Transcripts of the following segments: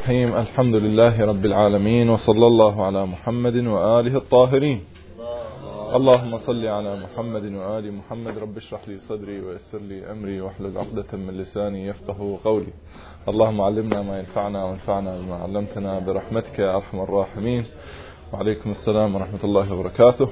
الرحيم. الحمد لله رب العالمين، وصلى الله على محمد وآله الطاهرين. اللهم صل على محمد وآل محمد. رب اشرح لي صدري ويسر لي أمري واحلل عقدة من لساني يفقه قولي. اللهم علمنا ما ينفعنا وانفعنا بما علمتنا برحمتك يا أرحم الراحمين. وعليكم السلام ورحمة الله وبركاته.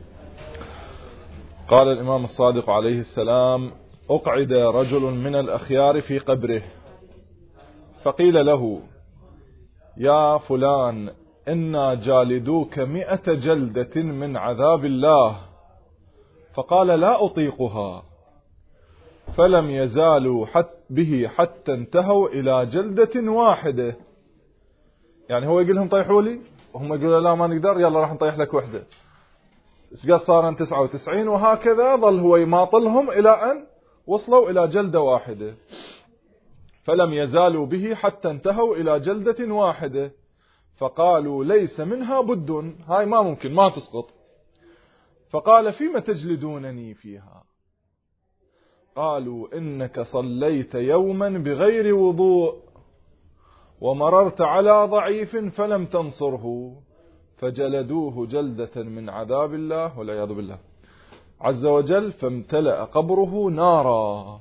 قال الإمام الصادق عليه السلام: أقعد رجل من الأخيار في قبره فقيل له: يا فلان، إنا جالدوك 100 جلدة من عذاب الله. فقال: لا أطيقها. فلم يزالوا به حتى انتهوا إلى جلدة واحدة. يعني هو يقول لهم طيحوا لي، وهم يقولوا لا ما نقدر، يلا راح نطيح لك وحدة. صار 99، وهكذا ظل هو يماطلهم إلى أن وصلوا إلى جلدة واحدة. فلم يزالوا به حتى انتهوا إلى جلدة واحدة. فقالوا: ليس منها بد، هاي ما ممكن، ما تسقط. فقال: فيما تجلدونني فيها؟ قالوا: إنك صليت يوما بغير وضوء ومررت على ضعيف فلم تنصره. فجلدوه جلدة من عذاب الله والعياذ بالله عز وجل، فامتلأ قبره نارا.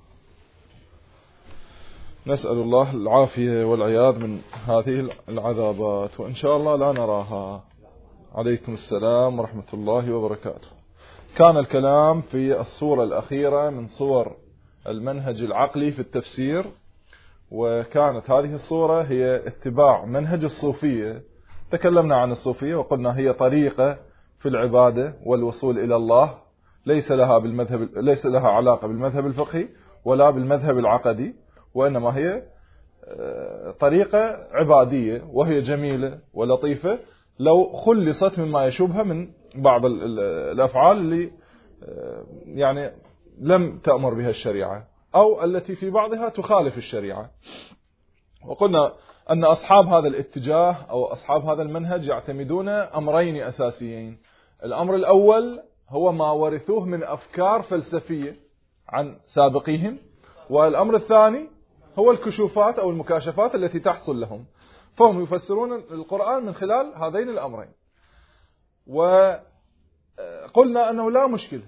نسأل الله العافية والعياذ من هذه العذابات، وإن شاء الله لا نراها. عليكم السلام ورحمة الله وبركاته. كان الكلام في الصورة الأخيرة من صور المنهج العقلي في التفسير، وكانت هذه الصورة هي اتباع منهج الصوفية. تكلمنا عن الصوفية وقلنا هي طريقة في العبادة والوصول إلى الله، ليس لها علاقة بالمذهب الفقهي ولا بالمذهب العقدي، وإنما هي طريقة عبادية، وهي جميلة ولطيفة لو خلصت مما يشوبها من بعض الأفعال اللي يعني لم تأمر بها الشريعة، أو التي في بعضها تخالف الشريعة. وقلنا أن أصحاب هذا الاتجاه أو أصحاب هذا المنهج يعتمدون أمرين أساسيين. الأمر الأول هو ما ورثوه من أفكار فلسفية عن سابقيهم، والأمر الثاني هو الكشوفات أو المكاشفات التي تحصل لهم. فهم يفسرون القرآن من خلال هذين الأمرين. وقلنا أنه لا مشكلة،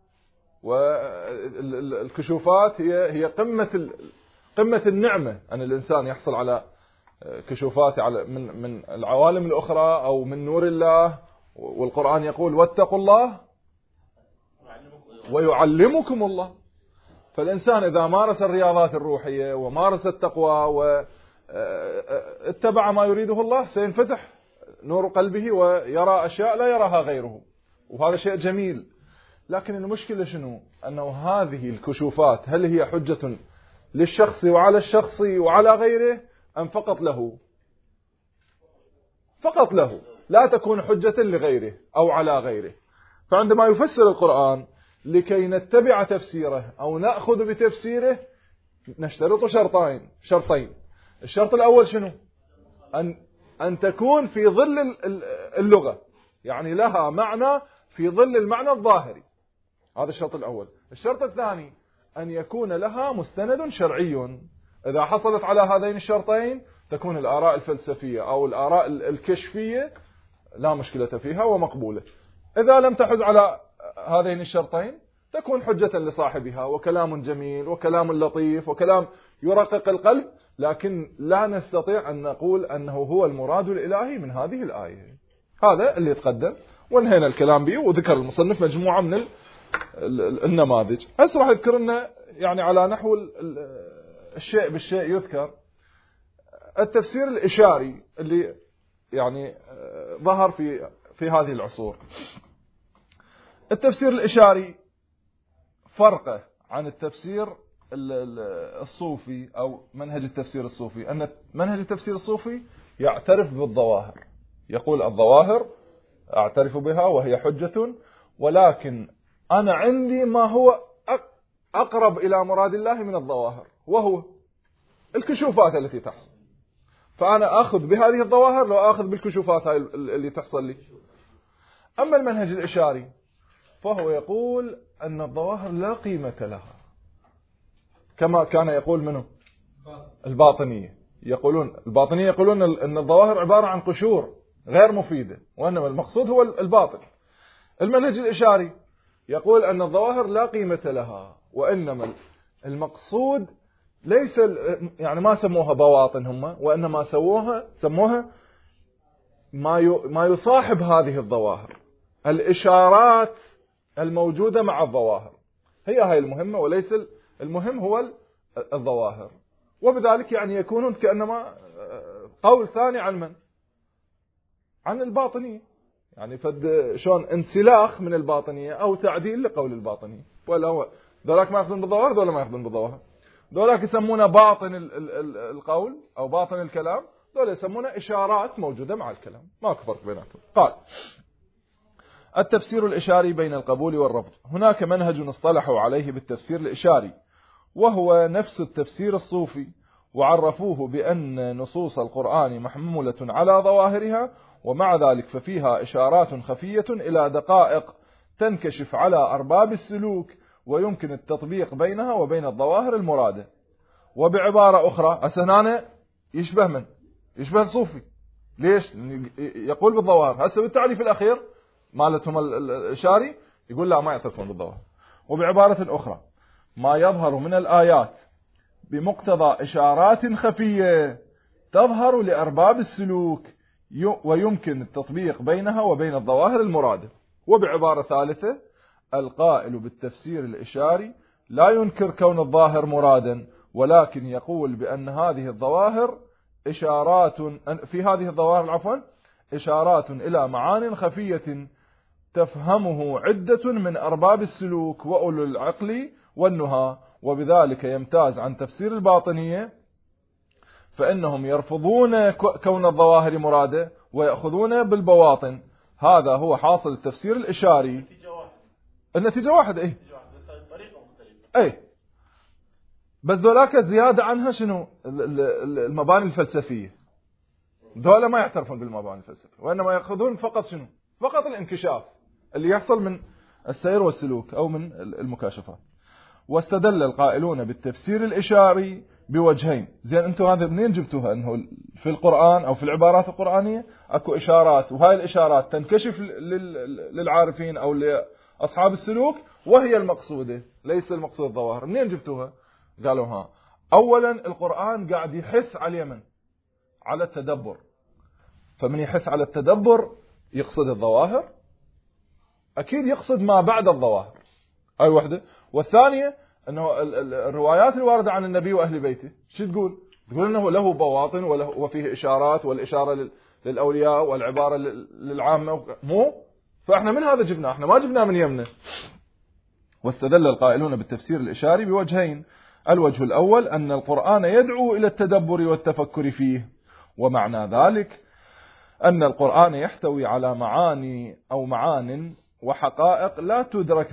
والكشوفات هي قمة النعمة أن الإنسان يحصل على كشوفات من العوالم الأخرى أو من نور الله. والقرآن يقول: واتقوا الله ويعلمكم الله. فالإنسان إذا مارس الرياضات الروحية ومارس التقوى واتبع ما يريده الله سينفتح نور قلبه ويرى أشياء لا يراها غيره، وهذا شيء جميل. لكن المشكلة شنو؟ أنه هذه الكشوفات هل هي حجة للشخص وعلى الشخص وعلى غيره، أم فقط له؟ فقط له، لا تكون حجة لغيره أو على غيره. فعندما يفسر القرآن لكي نتبع تفسيره أو نأخذ بتفسيره نشترط شرطين. الشرط الأول شنو؟ أن تكون في ظل اللغة، يعني لها معنى في ظل المعنى الظاهري. هذا الشرط الأول. الشرط الثاني أن يكون لها مستند شرعي. إذا حصلت على هذين الشرطين تكون الآراء الفلسفية أو الآراء الكشفية لا مشكلة فيها ومقبولة. إذا لم تحز على هذين الشرطين تكون حجة لصاحبها، وكلام جميل وكلام لطيف وكلام يرقق القلب، لكن لا نستطيع أن نقول أنه هو المراد الإلهي من هذه الآية. هذا اللي يتقدم وانهينا الكلام به، وذكر المصنف مجموعة من النماذج. هسه راح يذكر لنا يعني على نحو الشيء بالشيء. يذكر التفسير الإشاري اللي يعني ظهر في هذه العصور. التفسير الإشاري فرقه عن التفسير الصوفي أو منهج التفسير الصوفي، أن منهج التفسير الصوفي يعترف بالظواهر، يقول: الظواهر أعترف بها وهي حجة، ولكن أنا عندي ما هو أقرب إلى مراد الله من الظواهر، وهو الكشوفات التي تحصل. فأنا أخذ بهذه الظواهر لو أخذ بالكشوفات اللي تحصل لي. أما المنهج الإشاري فهو يقول أن الظواهر لا قيمة لها، كما كان يقول منه الباطنية. يقولون الباطنية يقولون أن الظواهر عبارة عن قشور غير مفيدة، وإنما المقصود هو الباطن. المنهج الإشاري يقول أن الظواهر لا قيمة لها، وإنما المقصود ليس يعني ما سموها بواطن هم، وإنما سموها ما يصاحب هذه الظواهر، الإشارات الموجودة مع الظواهر، هي المهمة، وليس المهم هو الظواهر. وبذلك يعني يكونون كأنما قول ثاني عن من؟ عن الباطنية، يعني فد شلون انسلاخ من الباطنية أو تعديل لقول الباطنية. ولا هو ذولاك ما يأخذون بالظواهر، ذولا ما يأخذون بالظواهر. ذولاك يسمونه باطن القول أو باطن الكلام، ذولا يسمونه إشارات موجودة مع الكلام، ماكو فرق بيناتهم. قال: التفسير الإشاري بين القبول والرفض. هناك منهج اصطلحوا عليه بالتفسير الإشاري، وهو نفس التفسير الصوفي، وعرفوه بأن نصوص القرآن محمولة على ظواهرها، ومع ذلك ففيها إشارات خفية إلى دقائق تنكشف على أرباب السلوك، ويمكن التطبيق بينها وبين الظواهر المرادة. وبعبارة أخرى، أسنانه يشبه الصوفي. ليش؟ يقول بالظواهر. هسه بالتعريف الأخير مالتهم الإشاري يقول لا، ما يعترفون بالظواهر. وبعبارة أخرى، ما يظهر من الآيات بمقتضى إشارات خفية تظهر لأرباب السلوك، ويمكن التطبيق بينها وبين الظواهر المرادة. وبعبارة ثالثة، القائل بالتفسير الإشاري لا ينكر كون الظاهر مرادا، ولكن يقول بأن هذه الظواهر إشارات إلى معان خفية تفهمه عدة من أرباب السلوك وأولو العقل والنهى، وبذلك يمتاز عن تفسير الباطنية، فإنهم يرفضون كون الظواهر مرادة ويأخذون بالبواطن. هذا هو حاصل التفسير الإشاري. النتيجة واحدة. بس ذولاك زيادة عنها شنو؟ المباني الفلسفية. ذولا ما يعترفون بالمباني الفلسفية، وإنما يأخذون فقط شنو؟ فقط الانكشاف اللي يحصل من السير والسلوك أو من المكاشفات. واستدل القائلون بالتفسير الإشاري بوجهين. زين أنتم هذا منين جبتوها؟ أنه في القرآن أو في العبارات القرآنية أكو إشارات، وهاي الإشارات تنكشف للعارفين أو لأصحاب السلوك، وهي المقصودة، ليس المقصود الظواهر. منين جبتوها؟ قالوا أولا القرآن قاعد يحث على اليمن على التدبر، فمن يحث على التدبر يقصد الظواهر، أكيد يقصد ما بعد الظواهر. هاي واحدة. والثانية أنه الروايات الواردة عن النبي وأهل بيته شو تقول؟ تقول أنه له بواطن وفيه إشارات، والإشارة للأولياء والعبارة للعامة، مو؟ فإحنا من هذا جبنا، إحنا ما جبنا من يمنا. واستدل القائلون بالتفسير الإشاري بوجهين. الوجه الأول أن القرآن يدعو إلى التدبر والتفكر فيه، ومعنى ذلك أن القرآن يحتوي على معاني أو معان وحقائق لا تدرك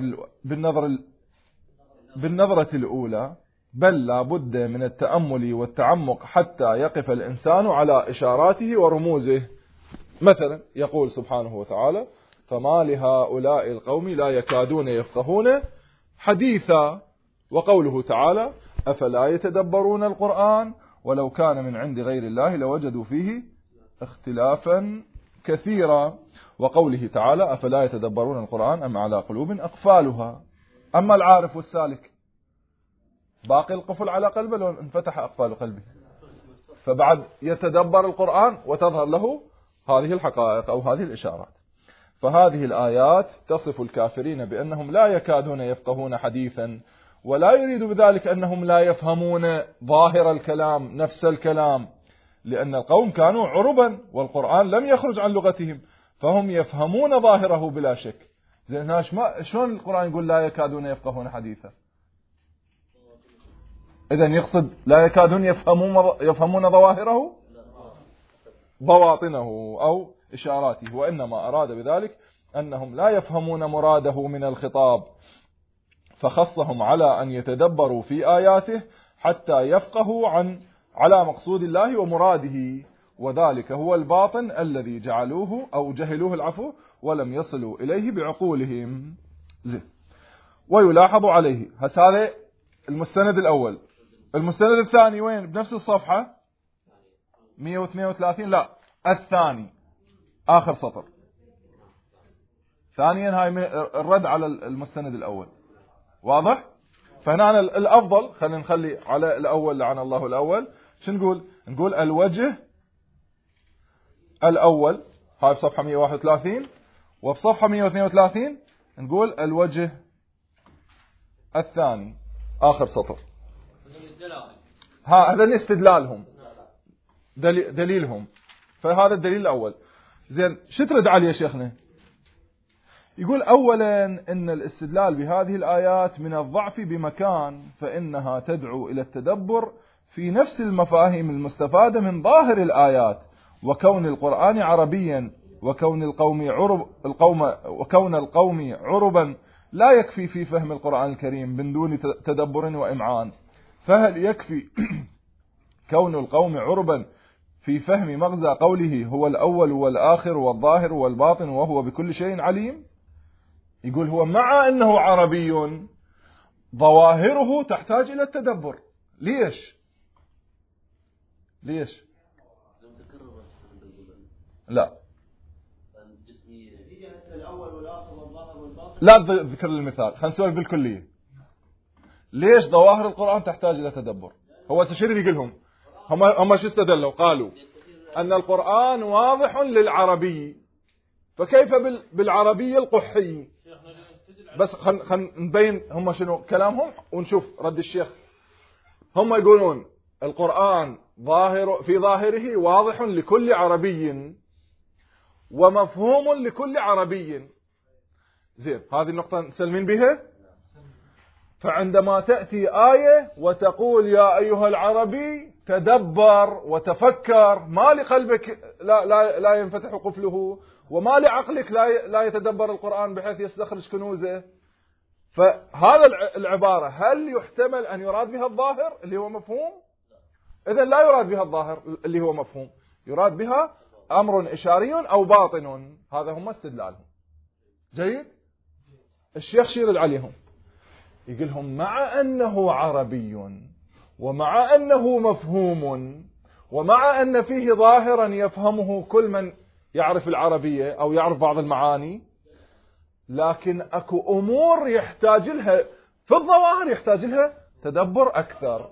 بالنظرة الأولى، بل لا بد من التأمل والتعمق حتى يقف الإنسان على إشاراته ورموزه. مثلا يقول سبحانه وتعالى: فما لهؤلاء القوم لا يكادون يفقهون حديثا. وقوله تعالى: أفلا يتدبرون القرآن ولو كان من عند غير الله لوجدوا فيه اختلافا كثيرا. وقوله تعالى: أفلا يتدبرون القرآن أم على قلوب أقفالها. أما العارف والسالك باقي القفل على قلبه لو انفتح أقفال قلبه، فبعد يتدبر القرآن وتظهر له هذه الحقائق أو هذه الإشارات. فهذه الآيات تصف الكافرين بأنهم لا يكادون يفقهون حديثا، ولا يريد بذلك أنهم لا يفهمون ظاهر الكلام نفس الكلام، لأن القوم كانوا عربا والقرآن لم يخرج عن لغتهم، فهم يفهمون ظاهره بلا شك. زين شلون القرآن يقول لا يكادون يفقهون حديثا؟ إذن يقصد لا يكادون يفهمون ظواهره، بواطنه أو إشاراته، وإنما أراد بذلك أنهم لا يفهمون مراده من الخطاب، فخصهم على أن يتدبروا في آياته حتى يفقهوا على مقصود الله ومراده، وذلك هو الباطن الذي جهلوه ولم يصلوا إليه بعقولهم. ويلاحظ عليه هذا المستند الأول. المستند الثاني وين؟ بنفس الصفحة 132 لا الثاني آخر سطر. ثانيا هاي الرد على المستند الأول. واضح؟ فهنا الأفضل خلينا نخلي على الأول لعن الله الأول. شو نقول؟ نقول الوجه الأول هاي بصفحة 131 وبصفحة 132 نقول الوجه الثاني آخر سطر. هذا استدلالهم دليلهم. فهذا الدليل الأول. زين شو ترد عليه يا شيخنا؟ يقول أولا إن الاستدلال بهذه الآيات من الضعف بمكان، فإنها تدعو إلى التدبر في نفس المفاهيم المستفادة من ظاهر الآيات، وكون القرآن عربيا وكون القوم عربا لا يكفي في فهم القرآن الكريم من دون تدبر وإمعان. فهل يكفي كون القوم عربا في فهم مغزى قوله هو الأول والآخر والظاهر والباطن وهو بكل شيء عليم؟ يقول هو مع أنه عربي ظواهره تحتاج إلى التدبر. ليش؟ لا لا ذكر المثال، خلينا نسولف بالكلية. ليش ظواهر القرآن تحتاج إلى تدبر؟ هو سشير يقولهم هم شو استدلوا؟ قالوا أن القرآن واضح للعربي، فكيف بالعربي القحي؟ بس خلينا نبين هم شنو كلامهم ونشوف رد الشيخ. هم يقولون القرآن في ظاهره واضح لكل عربي ومفهوم لكل عربي. زين هذه النقطة نسلمين بها. فعندما تأتي آية وتقول يا أيها العربي تدبر وتفكر، ما لقلبك لا ينفتح قفله، وما لعقلك لا يتدبر القرآن بحيث يستخرج كنوزه. فهذا العبارة هل يحتمل أن يراد بها الظاهر اللي هو مفهوم؟ إذن لا يراد بها الظاهر اللي هو مفهوم، يراد بها أمر إشاري أو باطن. هذا هم استدلالهم. جيد. الشيخ شيرد عليهم يقولهم مع أنه عربي ومع أنه مفهوم ومع أن فيه ظاهرا يفهمه كل من يعرف العربية أو يعرف بعض المعاني، لكن أكو أمور يحتاج لها في الظواهر يحتاج لها تدبر أكثر.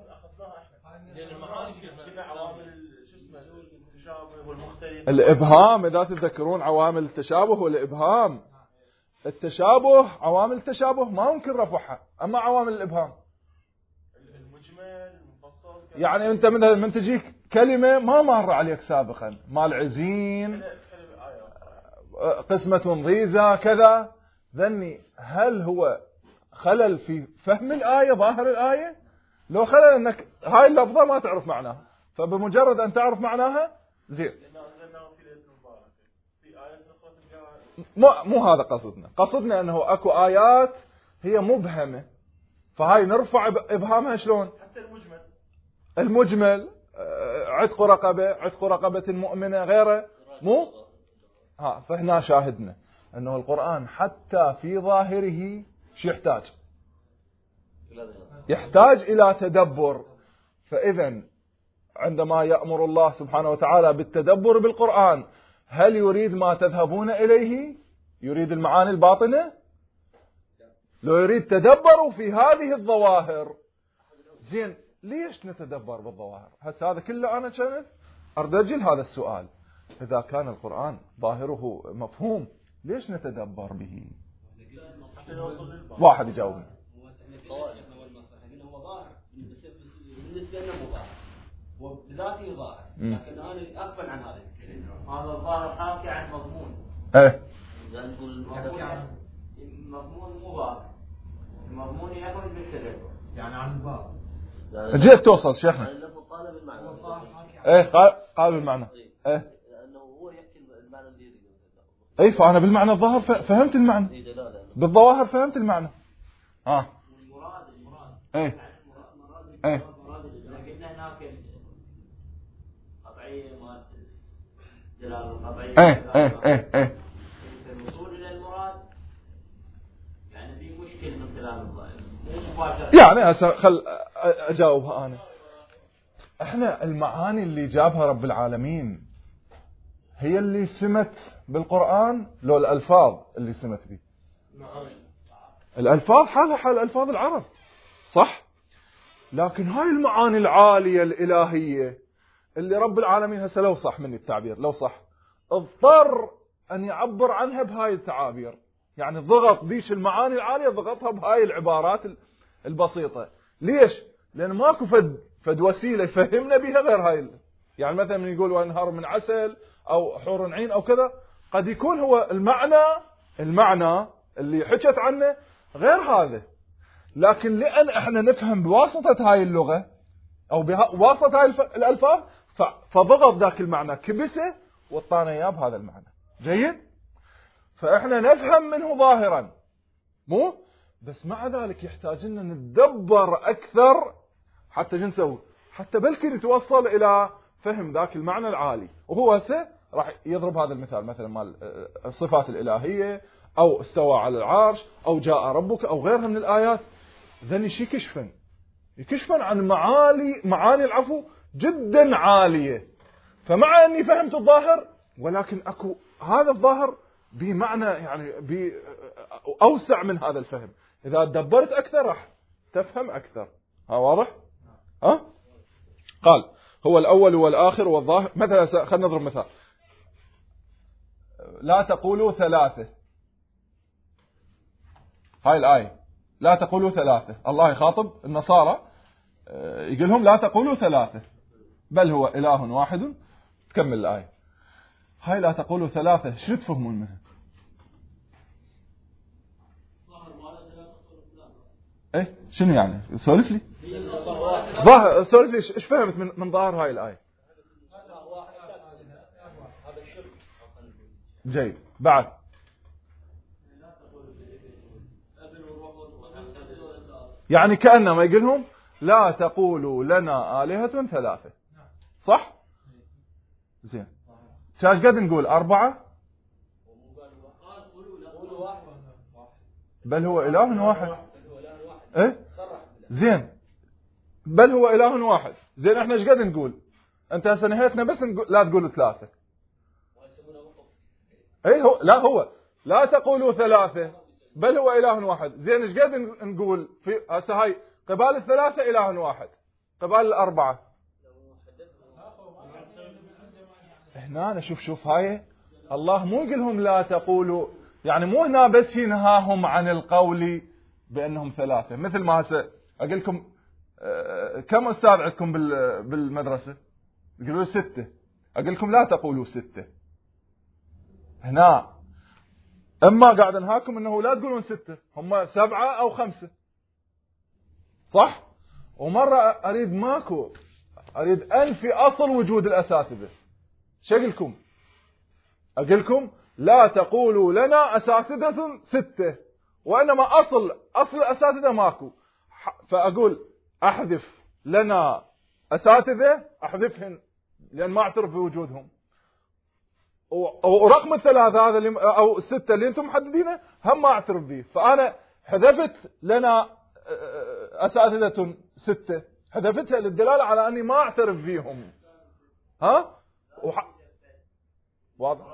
الإبهام، إذا تذكرون عوامل التشابه والإبهام، التشابه عوامل التشابه ما ممكن رفعها، أما عوامل الإبهام يعني أنت من تجيك كلمة ما مر عليك سابقا، مال عزين، قسمة ضيزة كذا، ذني هل هو خلل في فهم الآية ظاهر الآية؟ لو خلل أنك هاي اللفظة ما تعرف معناها، فبمجرد أن تعرف معناها زين. مو هذا قصدنا أنه أكو آيات هي مبهمة، فهاي نرفع إبهامها شلون؟ حتى المجمل عتق رقبة مؤمنة غيره مو فهنا شاهدنا أنه القرآن حتى في ظاهره شو يحتاج إلى تدبر. فإذا عندما يأمر الله سبحانه وتعالى بالتدبر بالقرآن، هل يريد ما تذهبون إليه؟ يريد المعاني الباطنة؟ لو يريد تدبروا في هذه الظواهر. زين ليش نتدبر بالظواهر؟ هذا كله أنا كنت أردجل هذا السؤال. إذا كان القرآن ظاهره مفهوم ليش نتدبر به؟ واحد يجاوبني. هو ظاهر بالنسبة لنا مو ظاهر وبذاته ظاهر، لكن أنا أغفل عن هذا الكلام. هذا الظاهر حاكي عن مضمون. مضمون مو ظاهر، المضمون يخرج بالتدبر يعني عن الباطن. جيت توصل شيخنا. قال بالمعنى. قال بالمعنى. لأنه هو يحكي المعنى اللي يريده. فأنا بالمعنى الظاهر فهمت المعنى. بالظواهر فهمت المعنى. المراد قلنا هناك قطعية ما دلالة القطعية. الوصول إلى المراد يعني في مشكلة من كلام الله مو مباشرة. يعني خل أجاوبها أنا. احنا المعاني اللي جابها رب العالمين هي اللي سمت بالقرآن، لو الألفاظ اللي سمت به؟ الألفاظ حالها حال ألفاظ العرب، صح؟ لكن هاي المعاني العالية الإلهية اللي رب العالمين هسه لو صح مني التعبير، لو صح اضطر أن يعبر عنها بهاي التعابير، يعني ضغط ديش المعاني العالية ضغطها بهاي العبارات البسيطة. ليش؟ لأن ماكو فد وسيلة يفهمنا بها غير هاي. يعني مثلا من يقول وانهار من عسل أو حور عين أو كذا، قد يكون هو المعنى اللي حكت عنه غير هذا، لكن لأن احنا نفهم بواسطة هاي اللغة أو بواسطة هاي الألفاظ، فضغط ذاك المعنى كبسه واطانا اياه بهذا المعنى. جيد؟ فاحنا نفهم منه ظاهرا، مو بس مع ذلك يحتاج لنا نتدبر أكثر حتى نسوي، حتى بلكي نتوصل إلى فهم ذاك المعنى العالي. وهو هسه راح يضرب هذا المثال مثلا مال الصفات الإلهية أو استوى على العرش أو جاء ربك أو غيرها من الآيات. ذني شي يكشفن عن معاني العفو جدا عالية. فمع أني فهمت الظاهر، ولكن أكو هذا الظاهر بمعنى يعني أوسع من هذا الفهم. إذا دبرت أكثر راح تفهم أكثر. ها واضح؟ ها؟ قال هو الأول والآخر والظاهر. مثلا خلينا نضرب مثال، لا تقولوا ثلاثة. هاي الآية لا تقولوا ثلاثة، الله يخاطب النصارى يقول لهم لا تقولوا ثلاثة بل هو إله واحد. تكمل الآية. هاي لا تقولوا ثلاثة شو تفهمون منها؟ ايه شنو يعني؟ سولف لي سولف لي ايش فهمت من ظاهر هاي الآية؟ جيد. بعد يعني كأنما يقول لهم لا تقولوا لنا آلهة ثلاثة، صح؟ زين. شاش قد نقول 4 بل هو إله واحد. ايه زين بل هو إله واحد. زين احنا ايش قد نقول؟ انت هسه نهيتنا بس نقول لا تقولوا ثلاثة. ايه هو لا تقولوا ثلاثة بل هو إله واحد. زين ايش قد نقول في هسه هاي قبال الثلاثة إله واحد، قبال 4 هنا أنا شوف هاي الله مو يقول لهم لا تقولوا، يعني مو هنا بس ينهاهم عن القول بأنهم ثلاثة. مثل ما هسه أقول لكم كم أستاذ عندكم بالمدرسة؟ يقولوا 6. أقول لكم لا تقولوا 6. هنا أما قاعد أنهاكم أنه لا تقولون 6، هم 7 أو 5، صح؟ ومرة أريد أنفي أصل وجود الأساتذة. شو أقول لكم؟ أقول لكم لا تقولوا لنا أساتذة 6، وإنما أصل الأساتذة ماكو. فأقول أحذف لنا أساتذة، أحذفهن لأن ما أعترف بوجودهم. ورقم 3 هذا اللي أو 6 اللي أنتم محددينه هم ما أعترف به. فأنا حذفت لنا أساتذة 6، حذفتها للدلالة على أني ما أعترف فيهم. ها؟ واضح؟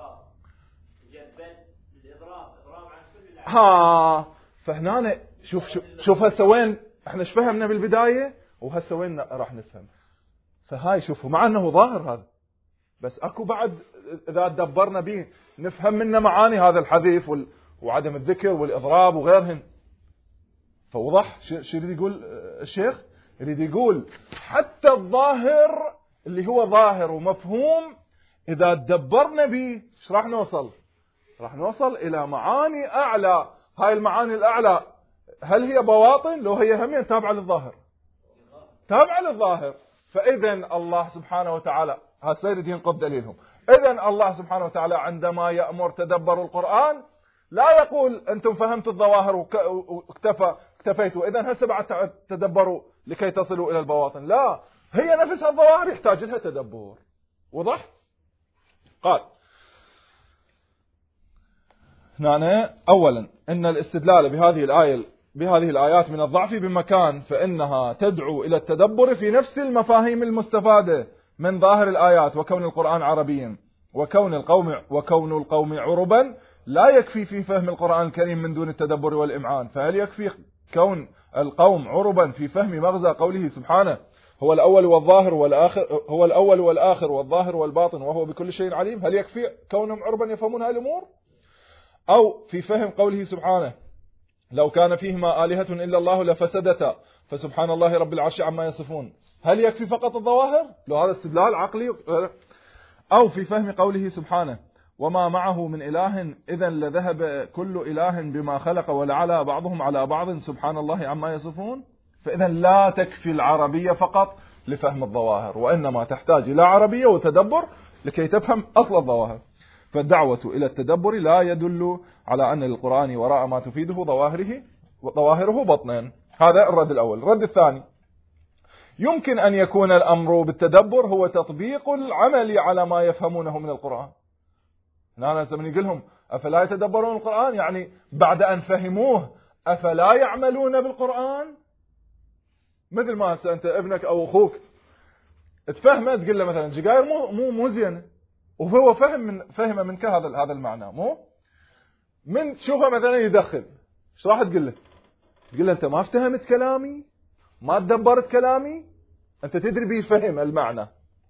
ها فهنا شوف هسه وين احنا ايش فهمنا بالبداية وهسه وين راح نفهم. فهاي شوفوا مع انه ظاهر هذا، بس اكو بعد اذا دبرنا به نفهم منه معاني هذا الحذف وعدم الذكر والاضراب وغيرهن. فوضح شو يريد يقول الشيخ؟ يريد يقول حتى الظاهر اللي هو ظاهر ومفهوم اذا دبرنا به ايش راح نوصل؟ راح نوصل إلى معاني أعلى. هاي المعاني الأعلى هل هي بواطن؟ لو هي همين تابعة للظاهر، تابعة للظاهر. فإذا الله سبحانه وتعالى هالسيد ينقض دليلهم. إذا الله سبحانه وتعالى عندما يأمر تدبروا القرآن لا يقول أنتم فهمتوا الظواهر واكتفيتوا إذا هسه بعد تدبروا لكي تصلوا إلى البواطن. لا، هي نفسها الظواهر يحتاج لها تدبر. وضح؟ قال هنا أولا إن الاستدلال بهذه الآية بهذه الآيات من الضعف بمكان، فإنها تدعو إلى التدبر في نفس المفاهيم المستفادة من ظاهر الآيات، وكون القرآن عربيا وكون القوم عربا لا يكفي في فهم القرآن الكريم من دون التدبر والإمعان. فهل يكفي كون القوم عربا في فهم مغزى قوله سبحانه هو الأول والآخر والظاهر والباطن وهو بكل شيء عليم؟ هل يكفي كونهم عربا يفهمون هذه الأمور؟ أو في فهم قوله سبحانه لو كان فيهما آلهة إلا الله لفسدتا فسبحان الله رب العرش عما يصفون؟ هل يكفي فقط الظواهر؟ لو هذا استدلال عقلي. أو في فهم قوله سبحانه وما معه من إله إذا لذهب كل إله بما خلق ولعلى بعضهم على بعض سبحان الله عما يصفون؟ فإذا لا تكفي العربية فقط لفهم الظواهر، وإنما تحتاج إلى عربية وتدبر لكي تفهم أصل الظواهر. فالدعوة إلى التدبر لا يدل على أن للقرآن وراء ما تفيده ظواهره بطنا. هذا الرد الأول. الرد الثاني: يمكن أن يكون الأمر بالتدبر هو تطبيق العمل على ما يفهمونه من القرآن. أنا نقول لهم أفلا يتدبرون القرآن؟ يعني بعد أن فهموه أفلا يعملون بالقرآن؟ مثل ما أنت ابنك أو أخوك تفهمه تقول له مثلا جقاير مو زينة، وهو فهم منك هذا المعنى، مو من تشوفه مثلا يدخن، ايش راح تقول له؟ تقول له انت ما افتهمت كلامي، ما تدبرت كلامي، انت تدري بيه فهم المعنى.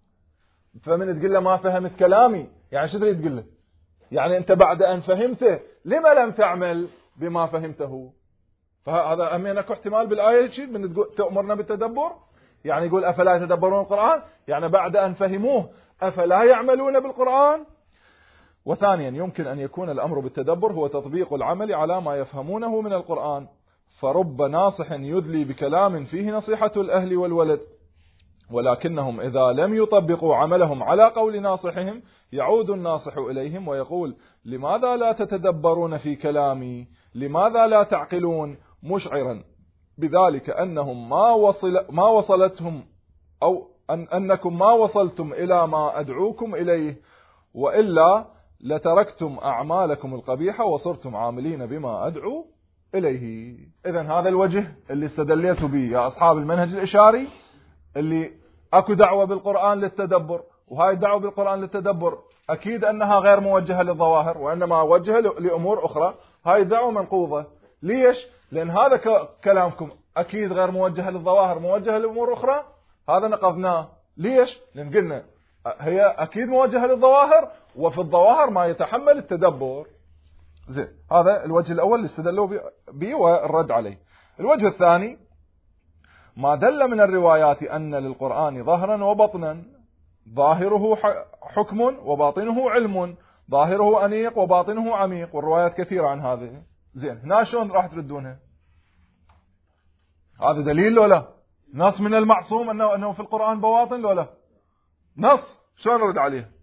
فمن تقول له ما فهمت كلامي يعني شو تريد تقول له؟ يعني انت بعد ان فهمته لما لم تعمل بما فهمته؟ فهذا امين اكو احتمال بالايه شيء من تأمرنا بالتدبر، يعني يقول افلا يتدبرون القرآن، يعني بعد ان فهموه افلا يعملون بالقرآن. وثانيا يمكن ان يكون الامر بالتدبر هو تطبيق العمل على ما يفهمونه من القرآن، فرب ناصح يدلي بكلام فيه نصيحة الأهل والولد، ولكنهم إذا لم يطبقوا عملهم على قول ناصحهم يعود الناصح إليهم ويقول لماذا لا تتدبرون في كلامي؟ لماذا لا تعقلون؟ مشعرا بذلك أنهم ما وصلتهم أو أنكم ما وصلتم إلى ما أدعوكم إليه، وإلا لتركتم أعمالكم القبيحة وصرتم عاملين بما أدعو إليه. إذن هذا الوجه اللي استدليتوا به يا أصحاب المنهج الإشاري، اللي أكو دعوة بالقرآن للتدبر، وهاي الدعوة بالقرآن للتدبر أكيد أنها غير موجهة للظواهر وإنما موجهة لأمور أخرى. هاي الدعوة منقوضة. ليش؟ لأن هذا كلامكم أكيد غير موجهة للظواهر، موجهة لأمور أخرى. هذا نقضناه. ليش؟ لأن قلنا هي أكيد موجهة للظواهر، وفي الظواهر ما يتحمل التدبر. زين، هذا الوجه الأول اللي استدلوا به والرد عليه. الوجه الثاني: ما دل من الروايات أن للقرآن ظهرا وبطنا، ظاهره حكم وباطنه علم، ظاهره أنيق وباطنه عميق، والروايات كثيرة عن هذه. زين، هنا شلون راح تردونها؟ هذا دليل ولا نص من المعصوم أنه في القرآن بواطن ولا نص؟ شلون نرد عليه؟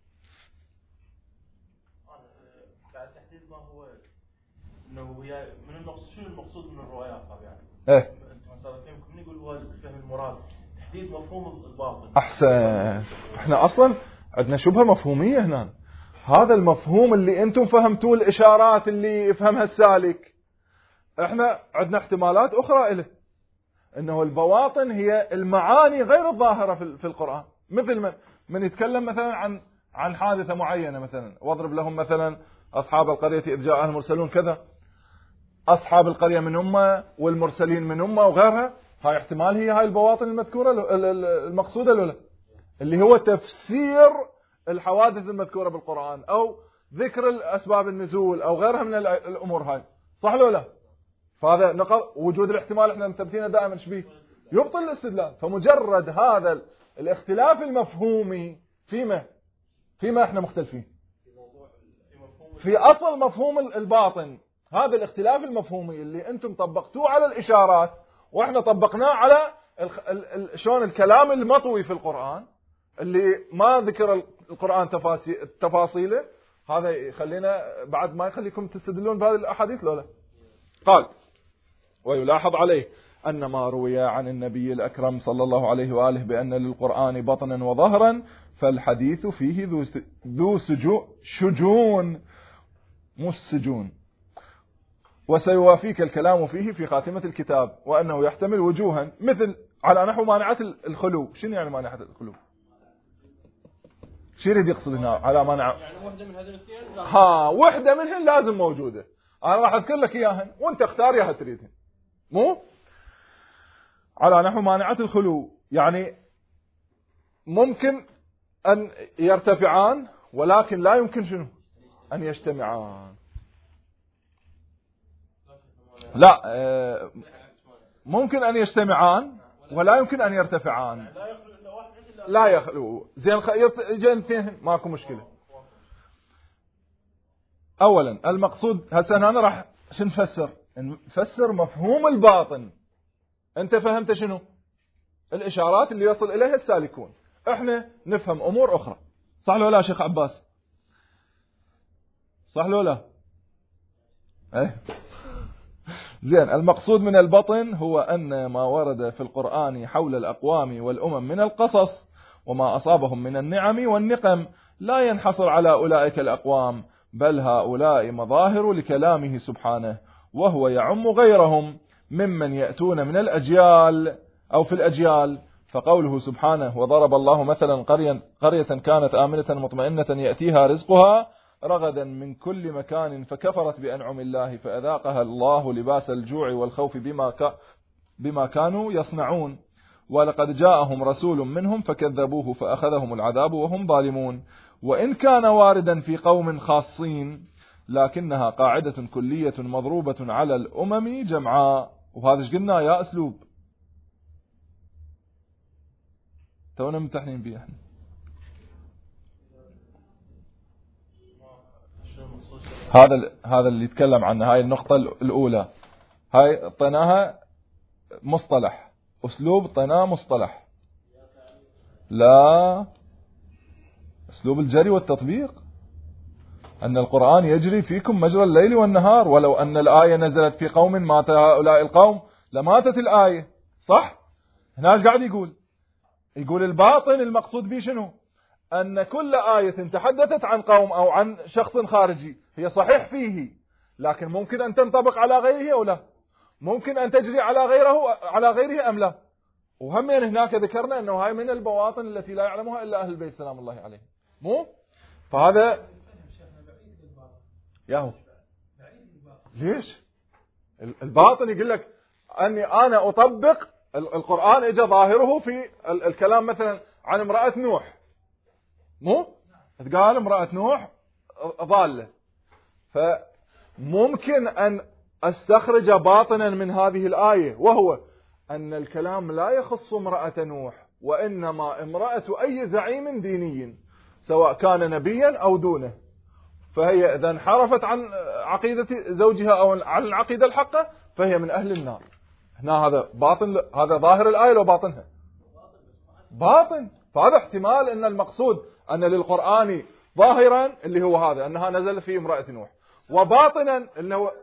من المقصود، شنو المقصود من الروايات يعني؟ ايه يمكن نقول هو فهم المراد، تحديد مفهوم الباطن. احسن. احنا اصلا عندنا شبهه مفهوميه هنا. هذا المفهوم اللي انتم فهمتوه، الاشارات اللي يفهمها السالك، احنا عندنا احتمالات اخرى له، انه البواطن هي المعاني غير الظاهره في القرآن. مثل من يتكلم مثلا عن حادثه معينه، مثلا واضرب لهم مثلا اصحاب القريه اذ جاءهم المرسلون كذا، أصحاب القرية من أمة والمرسلين من أمة وغيرها. هاي احتمال هي هاي البواطن المذكورة المقصودة له، اللي هو تفسير الحوادث المذكورة بالقرآن أو ذكر الأسباب النزول أو غيرها من الأمور هاي. صح لو لا؟ فهذا وجود الاحتمال احنا مثبتينه دائما شبيه يبطل الاستدلال. فمجرد هذا الاختلاف المفهومي فيما احنا مختلفين في أصل مفهوم الباطن، هذا الاختلاف المفهومي اللي انتم طبقتوه على الاشارات واحنا طبقناه على شلون الكلام المطوي في القرآن اللي ما ذكر القرآن تفاصيله، هذا يخلينا بعد ما يخليكم تستدلون بهذه الاحاديث لولا. قال: ويلاحظ عليه أن ما روي عن النبي الأكرم صلى الله عليه وآله بأن للقرآن بطنا وظهرا فالحديث فيه ذو شجون، مو السجون، وسيوافيك الكلام فيه في خاتمة الكتاب وأنه يحتمل وجوها مثل على نحو مانعة الخلو. شنو يعني مانعة الخلو؟ شو يريد يقصد هنا على مانعة؟ يعني وحدة من هذه الاثنين وحدة منهن لازم موجودة. أنا راح أذكر لك إياهن وأنت اختار ياها تريدهن. مو على نحو مانعة الخلو، يعني ممكن أن يرتفعان ولكن لا يمكن شنو أن يجتمعان. لا، ممكن أن يجتمعان ولا يمكن أن يرتفعان. لا يخلو. زين يجين اثنين ماكو مشكلة. أولا المقصود هسه أنا راح شو نفسر مفهوم الباطن. أنت فهمت شنو الإشارات اللي يصل إليها السالكون، إحنا نفهم أمور أخرى. صح لو لا شيخ عباس؟ صح لو لا؟ إيه. زين، المقصود من البطن هو أن ما ورد في القرآن حول الأقوام والأمم من القصص وما أصابهم من النعم والنقم لا ينحصر على أولئك الأقوام، بل هؤلاء مظاهر لكلامه سبحانه، وهو يعم غيرهم ممن يأتون من الأجيال أو في الأجيال. فقوله سبحانه: وضرب الله مثلا قرية كانت آمنة مطمئنة يأتيها رزقها رغدا من كل مكان فكفرت بأنعم الله فأذاقها الله لباس الجوع والخوف بما كانوا يصنعون، ولقد جاءهم رسول منهم فكذبوه فأخذهم العذاب وهم ظالمون. وإن كان واردا في قوم خاصين لكنها قاعدة كلية مضروبة على الأمم جمعاء. وهذا ايش قلنا يا أسلوب تونا ممتحنين بيه احنا. هذا اللي يتكلم عنه. هاي النقطة الأولى، هاي طيناها مصطلح، أسلوب طيناه مصطلح، لا أسلوب الجري والتطبيق. أن القرآن يجري فيكم مجرى الليل والنهار، ولو أن الآية نزلت في قوم مات هؤلاء القوم لماتت الآية. صح؟ هنا ايش قاعد يقول الباطن المقصود به شنو؟ أن كل آية تحدثت عن قوم أو عن شخص خارجي هي صحيح فيه، لكن ممكن أن تنطبق على غيره أو لا، ممكن أن تجري على غيره أم لا. وهمين هناك ذكرنا أنه هاي من البواطن التي لا يعلمها إلا أهل البيت سلام الله عليهم. مو؟ فهذا ياهو ليش؟ الباطن يقول لك أني أنا أطبق القرآن إجا ظاهره في الكلام مثلا عن امرأة نوح. مو؟ قال امرأة نوح ضالة، فممكن أن أستخرج باطنا من هذه الآية، وهو أن الكلام لا يخص امرأة نوح، وإنما امرأة أي زعيم ديني سواء كان نبيا أو دونه، فهي إذا انحرفت عن عقيدة زوجها أو عن العقيدة الحقة فهي من أهل النار. هنا هذا باطن، هذا ظاهر الآية لو باطنها باطن. فهذا احتمال أن المقصود أن للقرآن ظاهرا اللي هو هذا أنها نزل في امرأة نوح، وباطنا أنه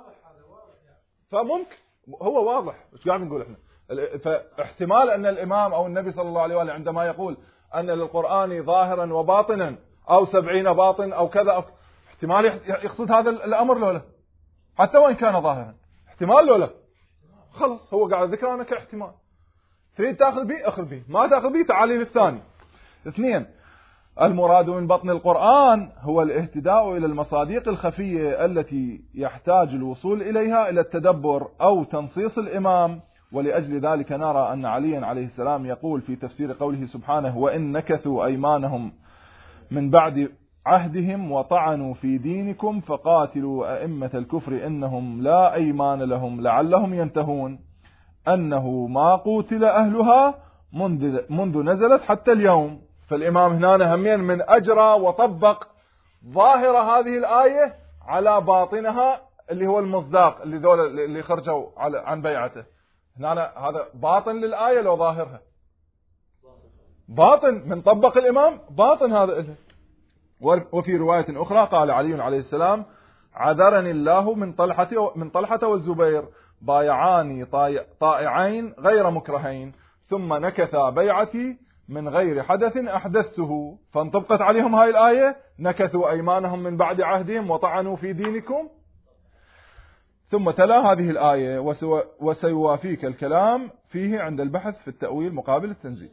فممكن هو واضح. ايش قاعد نقول احنا؟ فاحتمال أن الإمام أو النبي صلى الله عليه وآله عندما يقول أن للقرآن ظاهرا وباطنا أو 70 باطن أو كذا أو احتمال يقصد هذا الأمر لو لا، حتى وإن كان ظاهرا احتمال لو لا. خلص هو قاعد ذكره أنا كاحتمال. تريد تأخذ به أخذ به، ما تأخذ به تعالي للثاني. 2. المراد من بطن القرآن هو الاهتداء إلى المصادق الخفية التي يحتاج الوصول إليها إلى التدبر أو تنصيص الإمام. ولأجل ذلك نرى أن عليا عليه السلام يقول في تفسير قوله سبحانه: وإن نكثوا أيمانهم من بعد عهدهم وطعنوا في دينكم فقاتلوا أئمة الكفر إنهم لا أيمان لهم لعلهم ينتهون، أنه ما قتل أهلها منذ نزلت حتى اليوم. فالإمام هنا همين من أجرى وطبق ظاهر هذه الآية على باطنها اللي هو المصداق اللي خرجوا عن بيعته. هنا هذا باطن للآية لو ظاهرها باطن من طبق الإمام باطن هذا. وفي رواية أخرى قال علي عليه السلام: عذرني الله من طلحة والزبير بايعاني طائعين غير مكرهين ثم نكثا بيعتي من غير حدث أحدثته. فانطبقت عليهم هاي الآية: نكثوا أيمانهم من بعد عهدهم وطعنوا في دينكم. ثم تلا هذه الآية وسيوافيك الكلام فيه عند البحث في التأويل مقابل التنزيل.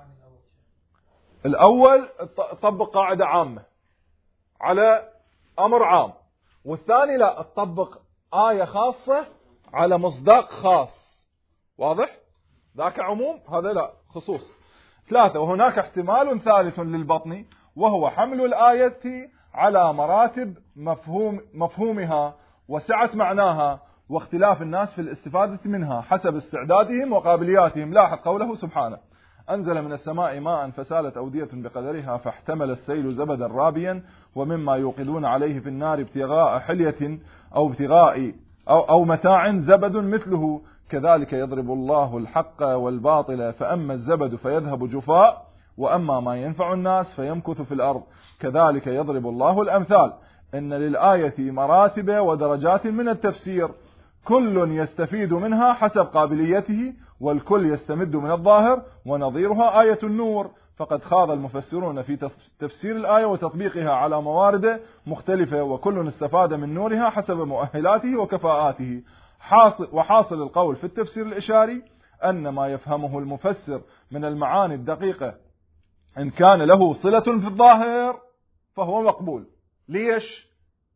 الأول تطبق قاعدة عامة على أمر عام، والثاني لا، تطبق آية خاصة على مصداق خاص. واضح؟ ذاك عموم، هذا لا، خصوص. 3. وهناك احتمال ثالث للبطن، وهو حمل الآية على مراتب مفهومها وسعة معناها واختلاف الناس في الاستفادة منها حسب استعدادهم وقابلياتهم. لاحظ قوله سبحانه: أنزل من السماء ماء فسالت أودية بقدرها فاحتمل السيل زبدا رابيا ومما يوقدون عليه في النار ابتغاء حلية أو متاع زبد مثله كذلك يضرب الله الحق والباطل فأما الزبد فيذهب جفاء وأما ما ينفع الناس فيمكث في الأرض كذلك يضرب الله الأمثال. إن للآية مراتب ودرجات من التفسير كل يستفيد منها حسب قابليته والكل يستمد من الظاهر، ونظيرها آية النور. فقد خاض المفسرون في تفسير الآية وتطبيقها على موارد مختلفة وكل استفاد من نورها حسب مؤهلاته وكفاءاته. وحاصل القول في التفسير الإشاري أن ما يفهمه المفسر من المعاني الدقيقة إن كان له صلة في الظاهر فهو مقبول. ليش؟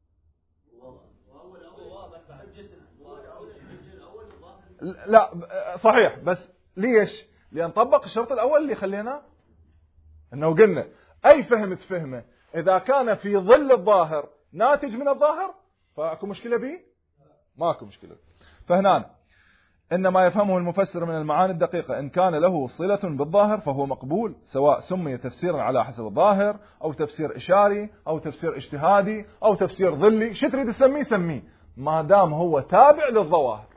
لا صحيح، بس ليش؟ لأن طبق الشرط الأول اللي خلينا أنه قلنا أي فهم تفهمه إذا كان في ظل الظاهر ناتج من الظاهر فأكو مشكلة به؟ ماكو مشكلة. فهنا إن ما يفهمه المفسر من المعاني الدقيقة إن كان له صلة بالظاهر فهو مقبول، سواء سمي تفسيرا على حسب الظاهر أو تفسير إشاري أو تفسير اجتهادي أو تفسير ظلي، شو تريد تسميه سميه ما دام هو تابع للظواهر.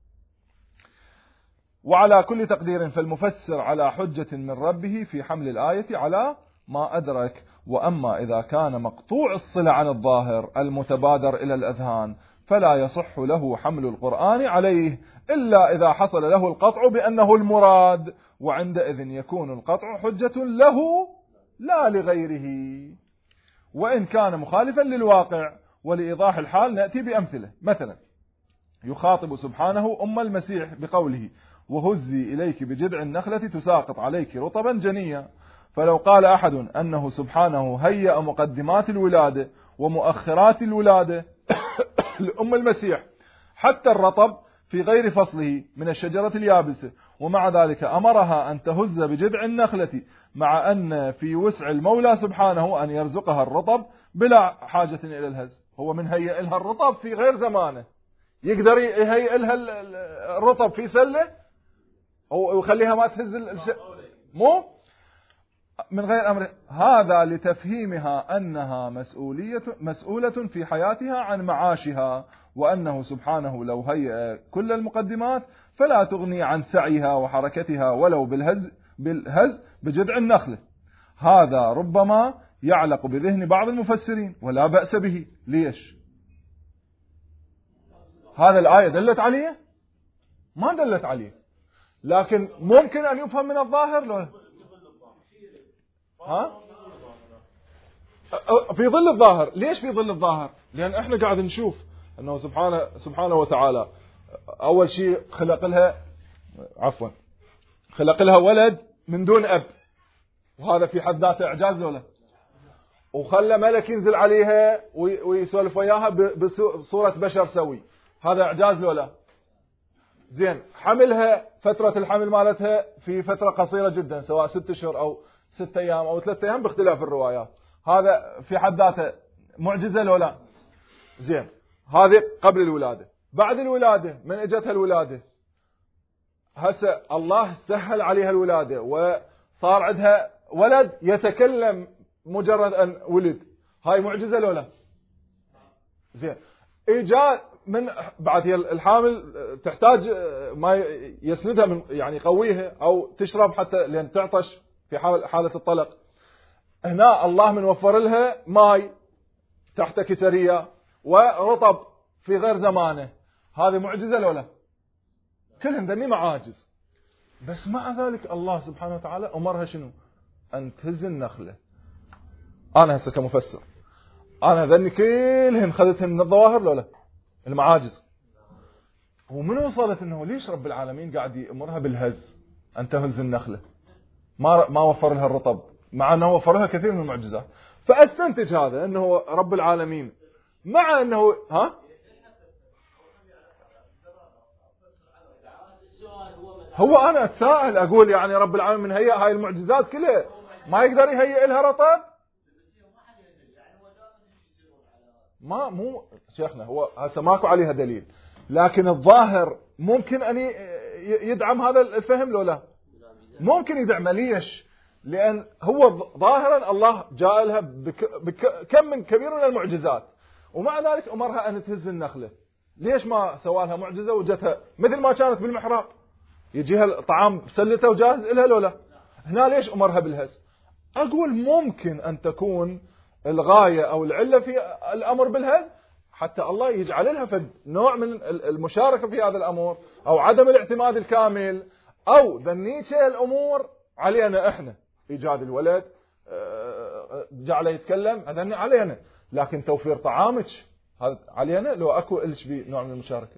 وعلى كل تقدير فالمفسر على حجة من ربه في حمل الآية على ما أدرك. وأما إذا كان مقطوع الصلة عن الظاهر المتبادر إلى الأذهان فلا يصح له حمل القرآن عليه إلا إذا حصل له القطع بأنه المراد، وعندئذ يكون القطع حجة له لا لغيره وإن كان مخالفا للواقع. ولإيضاح الحال نأتي بأمثلة. مثلا يخاطب سبحانه أم المسيح بقوله: وهزي إليك بجذع النخلة تساقط عليك رطبا جنيا. فلو قال أحد أنه سبحانه هيأ مقدمات الولادة ومؤخرات الولادة لأم المسيح حتى الرطب في غير فصله من الشجرة اليابسة، ومع ذلك أمرها أن تهز بجذع النخلة، مع أن في وسع المولى سبحانه أن يرزقها الرطب بلا حاجة إلى الهز. هو من هيئ لها الرطب في غير زمانه، يقدر يهيئ لها الرطب في سلة ويخليها ما تهز مو من غير أمر. هذا لتفهيمها أنها مسؤولة في حياتها عن معاشها، وأنه سبحانه لو هيئ كل المقدمات فلا تغني عن سعيها وحركتها ولو بالهز بجذع النخلة. هذا ربما يعلق بذهن بعض المفسرين ولا بأس به. ليش؟ هذا الآية دلت عليه؟ ما دلت عليه، لكن ممكن أن يفهم من الظاهر. لو ها؟ في ظل الظاهر. ليش في ظل الظاهر؟ لأن احنا قاعد نشوف أنه سبحانه وتعالى أول شيء خلق لها ولد من دون أب، وهذا في حد ذاته إعجاز له. وخلى ملك ينزل عليها ويسولف وياها بصورة بشر سوي، هذا إعجاز له. زين، حملها فترة الحمل مالتها في فترة قصيرة جدا، سواء 6 أشهر أو 6 أيام أو 3 أيام باختلاف الروايات، هذا في حد ذاته معجزة لا؟ زين، هذه قبل الولادة. بعد الولادة من اجتها الولادة، هسه الله سهل عليها الولادة وصار عندها ولد يتكلم مجرد أن ولد، هاي معجزة لا؟ زين، إيجاد من بعد الحامل تحتاج ما يسندها من يعني يقويها أو تشرب حتى لأن تعطش في حالة الطلق. هنا الله من وفر لها ماء تحت كسرية ورطب في غير زمانه، هذه معجزة لولا؟ كلهم ذني معاجز. بس مع ذلك الله سبحانه وتعالى أمرها شنو؟ أن تهز النخلة. أنا هسه كمفسر أنا ذني كلهم خذتهم من الظواهر لولا؟ المعاجز. ومن وصلت انه ليش رب العالمين قاعد يأمرها بالهز، ان تهز النخلة، ما وفر لها الرطب، مع انه وفر لها كثير من المعجزات. فاستنتج هذا انه رب العالمين مع انه هو انا اتساءل اقول يعني رب العالمين هيئ هاي المعجزات كلها ما يقدر يهيئ لها رطب؟ مو شيخنا هو هسه ماكو عليها دليل، لكن الظاهر ممكن ان يدعم هذا الفهم لو لا؟ ممكن يدعم. ليش؟ لان هو ظاهرا الله جاء لها بكم من كبير من المعجزات، ومع ذلك امرها ان تهز النخله. ليش ما سوى لها معجزه وجتها مثل ما كانت بالمحراب يجيها الطعام بسلته وجاهز لها لو لا؟ هنا ليش امرها بالهز؟ اقول ممكن ان تكون الغايه او العله في الامر بالهز حتى الله يجعل لها نوع من المشاركه في هذا الامر، او عدم الاعتماد الكامل، او ذنيتها الامور علينا احنا، ايجاد الولد جعل يتكلم هذا علينا، لكن توفير طعامك هذا علينا لو اكو ليش بي نوع من المشاركه.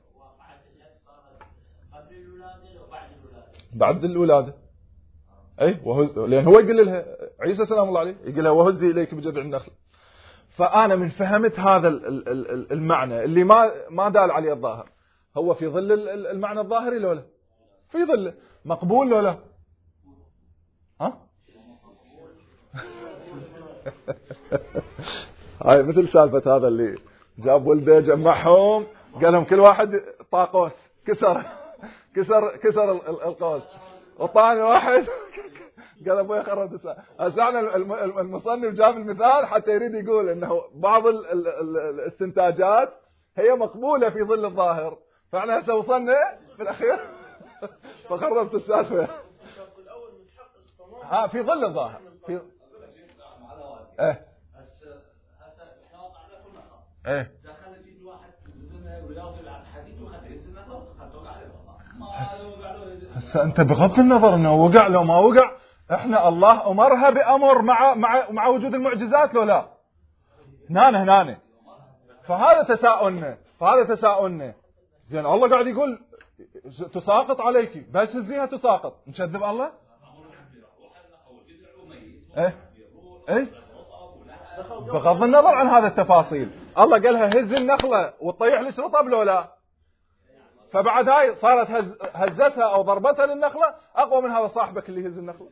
بعد الولاده اي وهز، لان هو يقول لها عيسى سلام الله عليه يقول لها وهزي اليك بجذع النخل. فانا من فهمت هذا المعنى اللي ما دال عليه الظاهر، هو في ظل المعنى الظاهري لو لا؟ في ظل مقبول لو لا؟ ها هاي مثل سالفه هذا اللي جاب ولده جمعهم قال لهم كل واحد طاقوس، كسر القوس، وطعني واحد قال ابوي خرب الساعه. هسه المصنف جاب المثال حتى يريد يقول انه بعض الاستنتاجات هي مقبوله في ظل الظاهر، فاحنا هسه وصلنا في الاخير فخربت السالفه. في ظل الظاهر في دخل في واحد ولاده يلعب حديد وخذ ينزل هسه انت بغض النظر انه وقع لو ما وقع، احنا الله امرها بامر مع وجود المعجزات لو لا؟ هنا فهذا تساؤلنا. زين الله قاعد يقول تساقط عليك، بس هزيها تساقط، نكذب الله؟ ايه بغض النظر عن هذا التفاصيل، الله قالها هز النخله وتطيح لك رطب لو لا؟ فبعد هاي صارت هزتها او ضربتها للنخله اقوى من هذا صاحبك اللي يهز النخله.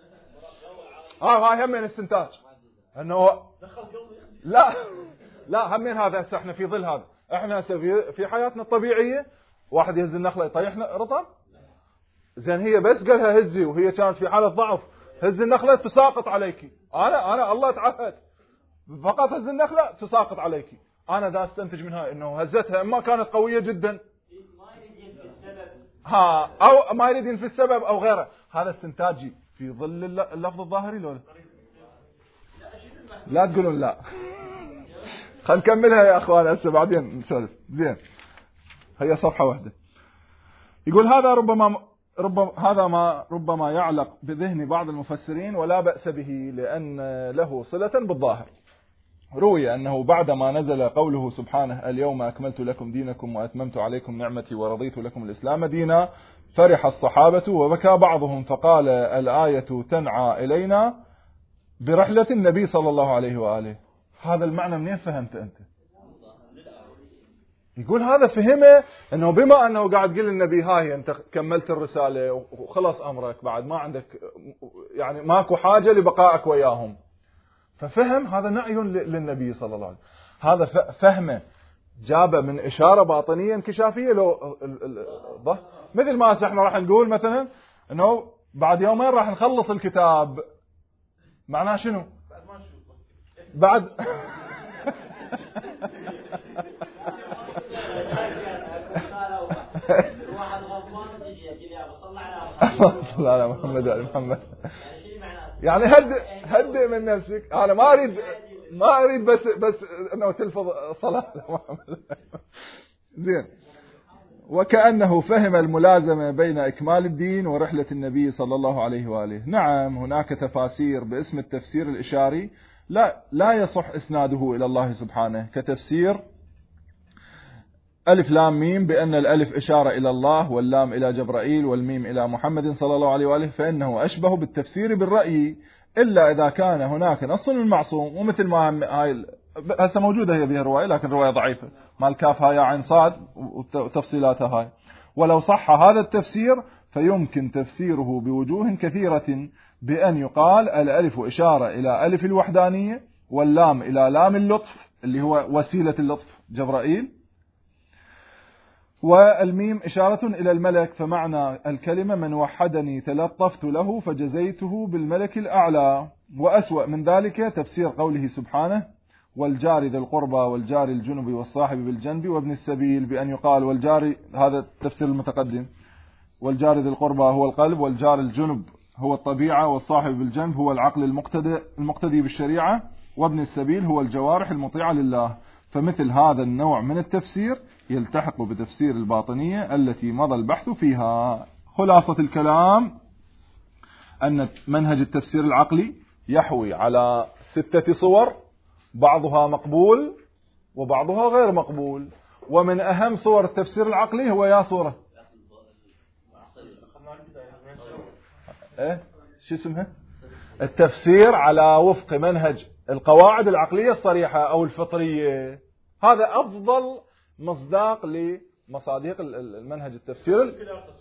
هاي همين استنتاج انه لا همين هذا. هسه احنا في ظل هذا، احنا في حياتنا الطبيعيه واحد يهز النخله يطيح رطب؟ زين هي بس قالها هزي وهي كانت في حاله ضعف، هز النخله تساقط عليك. انا الله تعهد فقط هز النخله تساقط عليك. انا ذا استنتج منها انه هزتها اما كانت قويه جدا او ما يريد ينفي السبب او غيره. هذا استنتاجي في ظل اللفظ الظاهري لو لا تقولون لا. خلينا نكملها يا اخوان هسه بعدين نسولف. زين هي صفحه واحده. يقول هذا ربما يعلق بذهن بعض المفسرين ولا بأس به لأن له صلة بالظاهر. روي أنه بعدما نزل قوله سبحانه اليوم أكملت لكم دينكم وأتممت عليكم نعمتي ورضيت لكم الإسلام دينا فرح الصحابة وبكى بعضهم فقال الآية تنعى إلينا برحلة النبي صلى الله عليه وآله. هذا المعنى منين فهمت أنت؟ يقول هذا فهمه أنه بما أنه قاعد تقول للنبي هاي أنت كملت الرسالة وخلص أمرك بعد ما عندك يعني ماكو حاجة لبقائك وياهم، ففهم هذا نعي للنبي صلى الله عليه وسلم. هذا فهمه جابه من إشارة باطنية انكشافية لو مثل ما احنا راح نقول مثلا أنه بعد يومين راح نخلص الكتاب، معناه شنو؟ بعد صلى على محمد وعلى محمد. يعني هدئ من نفسك. انا ما اريد بس انه تلفظ صلاة على محمد. زين. وكأنه فهم الملازمة بين إكمال الدين ورحلة النبي صلى الله عليه وآله. نعم هناك تفاسير باسم التفسير الإشاري لا يصح إسناده إلى الله سبحانه، كتفسير ألف لام ميم بأن الألف إشارة إلى الله واللام إلى جبرائيل والميم إلى محمد صلى الله عليه وآله، فإنه أشبه بالتفسير بالرأي إلا إذا كان هناك نص المعصوم. ومثل ما هاي هسه موجودة هي بها رواية، لكن رواية ضعيفة مال كاف هاي عين صاد وتفصيلاتها هاي. ولو صح هذا التفسير فيمكن تفسيره بوجوه كثيرة، بأن يقال الألف إشارة إلى ألف الوحدانية، واللام إلى لام اللطف اللي هو وسيلة اللطف جبرائيل، والميم إشارة إلى الملك، فمعنى الكلمة من وحدني تلطفت له فجزيته بالملك الأعلى. وأسوأ من ذلك تفسير قوله سبحانه والجار ذي القربى والجار الجنب والصاحب بالجنب وابن السبيل، بأن يقال والجار، هذا التفسير المتقدم، والجار ذي القربى هو القلب، والجار الجنب هو الطبيعة، والصاحب بالجنب هو العقل المقتدي بالشريعة، وابن السبيل هو الجوارح المطيعة لله. فمثل هذا النوع من التفسير يلتحق بتفسير الباطنية التي مضى البحث فيها. خلاصة الكلام أن منهج التفسير العقلي يحوي على 6 صور، بعضها مقبول وبعضها غير مقبول. ومن أهم صور التفسير العقلي هو يا صورة شو اسمها؟ التفسير على وفق منهج القواعد العقلية الصريحة أو الفطرية. هذا أفضل مصداق لمصادق المنهج التفسير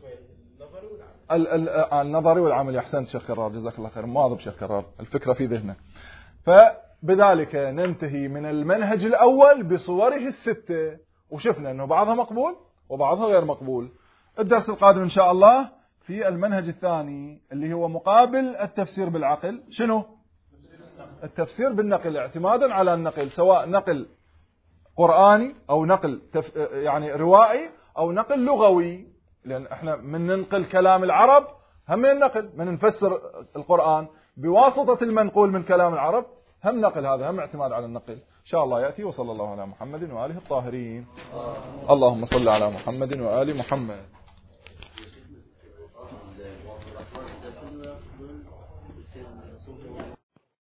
النظري والعملي. أحسنت شيخ كرار، جزاك الله خير. مواظب شيخ كرار، الفكرة في ذهنه. فبذلك ننتهي من المنهج الأول بصوره 6، وشفنا أنه بعضها مقبول وبعضها غير مقبول. الدرس القادم إن شاء الله في المنهج الثاني اللي هو مقابل التفسير بالعقل. شنو؟ التفسير بالنقل، اعتمادا على النقل، سواء نقل قرآني أو نقل يعني روائي أو نقل لغوي، لأن احنا من ننقل كلام العرب هم النقل، من نفسر القرآن بواسطة المنقول من كلام العرب هم نقل، هذا هم اعتماد على النقل. إن شاء الله يأتي. وصلى الله على محمد وآله الطاهرين. اللهم صل على محمد وآل محمد.